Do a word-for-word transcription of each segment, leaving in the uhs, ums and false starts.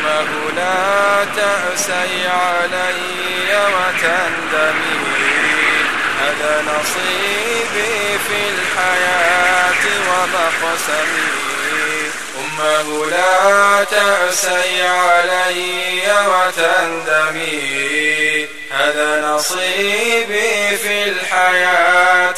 أمه لا تأسي علي وتندمي، هذا نصيبي في الحياة ومقسمي. أمه لا تأسي علي وتندمي، هذا نصيبي في الحياة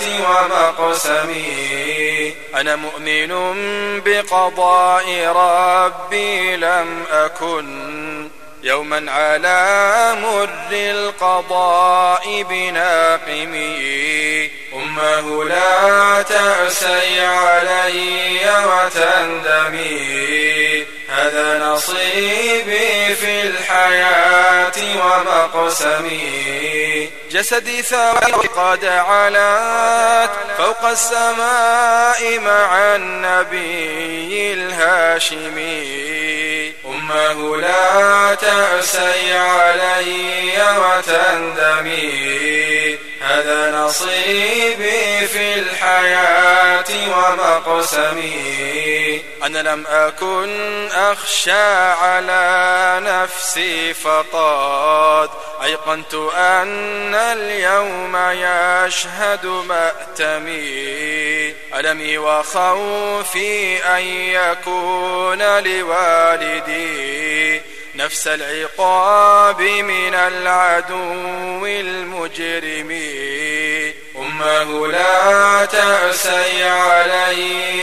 ومقسمي. أنا مؤمن بقضاء ربي لم أكن يوما على مر القضاء بناقمي. أمه لا تأسي علي وتندمي، هذا نصيبي في الحياة ومقسمي. جسدي ثوى قد علات فوق السماء مع النبي الهاشمي. أمه لا تأسي علي وتندمي، هذا نصيبي في الحياة ومقسمي. أنا لم أكن أخشى على نفسي فقد أيقنت أن اليوم يشهد مأتمي. ألمي وخوفي أن يكون لوالدي نفس العقاب من العدو المجرم. أمه لا تأسي علي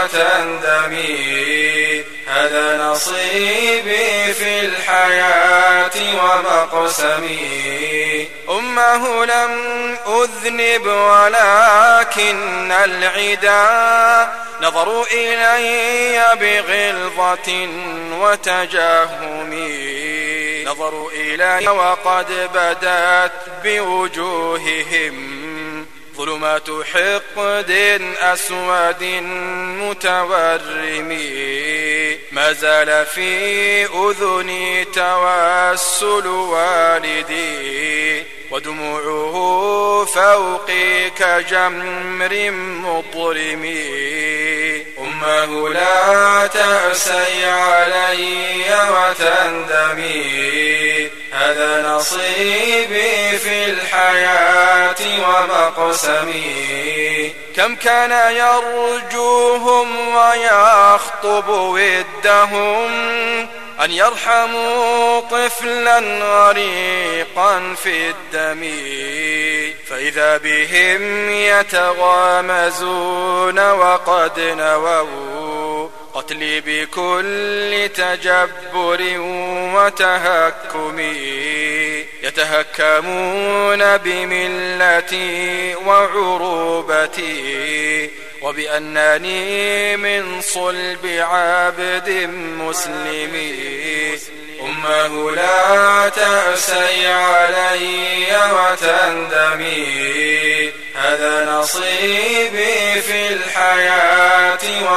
وتندمي، هذا نصيبي في الحياة ومقسمي. أمه لم أذنب ولكن العدا نظروا إلي بغلظة وتجهم، نظروا إلي وقد بدت بوجوههم ظلمات حقد أسود متورم. ما زال في أذني توسل والدي ودموعه فوقي كجمر مضرم. أمه لا تأسي علي وتندمي، هذا نصيبي في الحياة ومقسمي. كم كان يرجوهم ويخطب ودهم أن يرحموا طفلا غريقا في الدم، فإذا بهم يتغامزون وقد نووا قتلي بكل تجبر وتهكم. يتهكمون بملتي وعروبتي وبأنني من صلب عبد مسلم. أمه لا تأسي علي وتندمي، هذا نصيبي في الحياة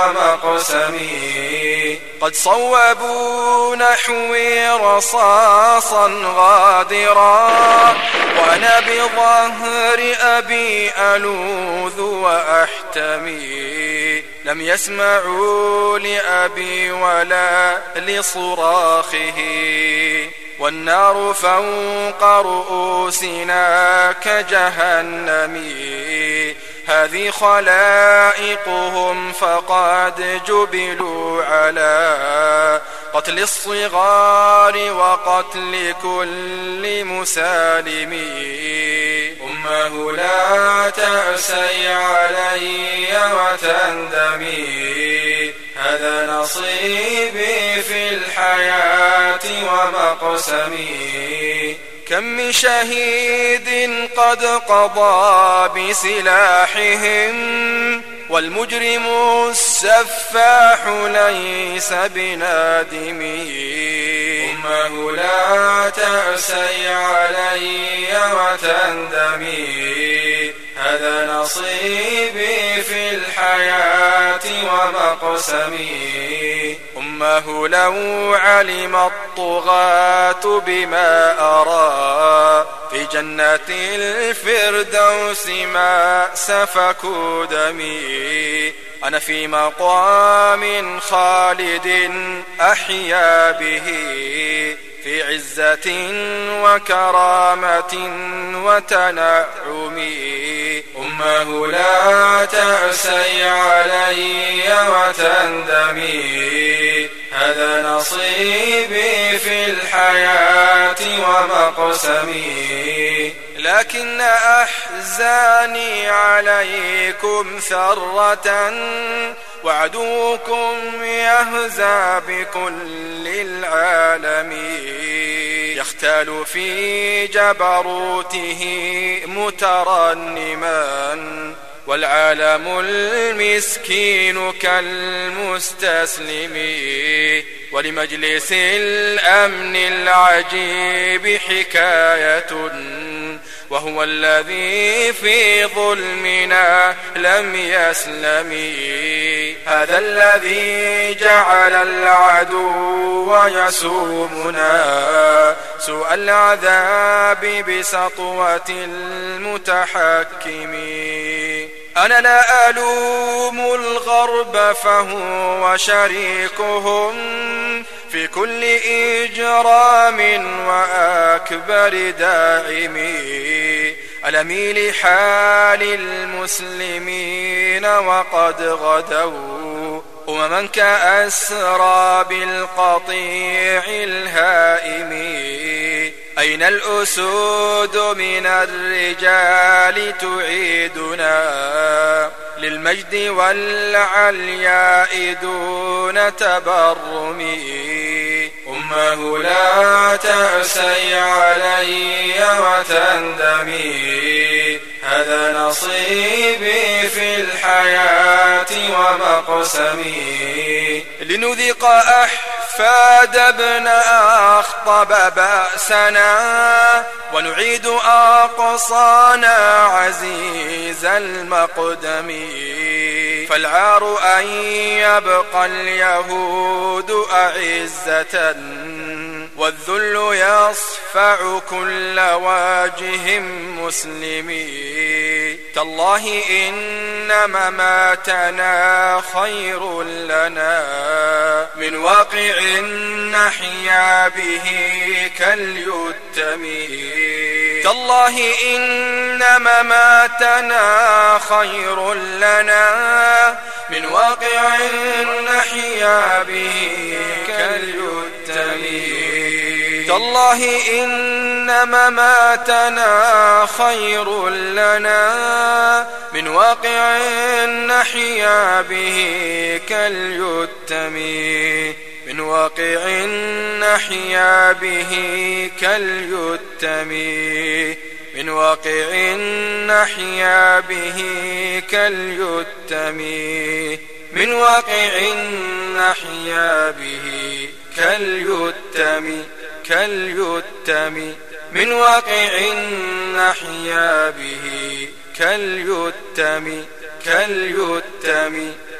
ومقسمي. قد صوبوا نحوي رصاصا غادرا وأنا بظهر أبي ألوذ وأحتمي. لم يسمعوا لأبي ولا لصراخه والنار فوق رؤوسنا كجهنم. هذه خلائقهم فقد جبلوا على قتل الصغار وقتل كل مسالم. أمه لا تأسي علي وتندمي، هذا نصيبي في الحياة ومقسمي. كم من شهيد قد قضى بسلاحهم والمجرم السفاح ليس بنادم. أمه لا تأسي علي وتندمي، هذا نصيبي في الحياة ومقسمي. أمه لو علم الطغاة بما أرى في جنة الفردوس ما سفكوا دمي. أنا في مقام خالد أحيا به بعزة وكرامة وتنعم. أمه لا تأسي علي وتندمي، هذا نصيبي في الحياة ومقسمي. لكن أحزاني عليكم ثرة، وعدوكم يهزى بكل العالمين. يختال في جبروته مترنما، والعالم المسكين كالمستسلم. ولمجلس الأمن العجيب حكاية، وهو الذي في ظلمنا لم يسلم. هذا الذي جعل العدو يسومنا سوء العذاب بسطوة المتحكم. أنا لا ألوم الغرب فهو شريكهم في كل إجرام وأكبر داعم. ألمي لحال المسلمين وقد غدوا أمما كأسرى بالقطيع الهائم. أين الأسود من الرجال تعيدنا للمجد والعلياء دون تبرم. أمه لا تأسي علي وتندمي، هذا نصيبي في الحياة ومقسمي. لنذيق أحفاد ابن أخطب بأسنا، ونعيد أقصانا عزيز المقدم. فالعار أن يبقى اليهود أعزة، والذل يصفع كل واجه مسلم. تالله إن مماتنا خير لنا من واقع نحيا به كاليتم. تالله إن مماتنا خير لنا من واقع نحيا به كاليتم. تالله إن مماتنا خير لنا من واقع نحيا به كاليتم. من واقع نحيا به كاليتم. من واقع نحيا به كاليتم. من واقع نحيا به كاليتم. كاليتم. من واقع نحيا به كاليتم. كاليتم.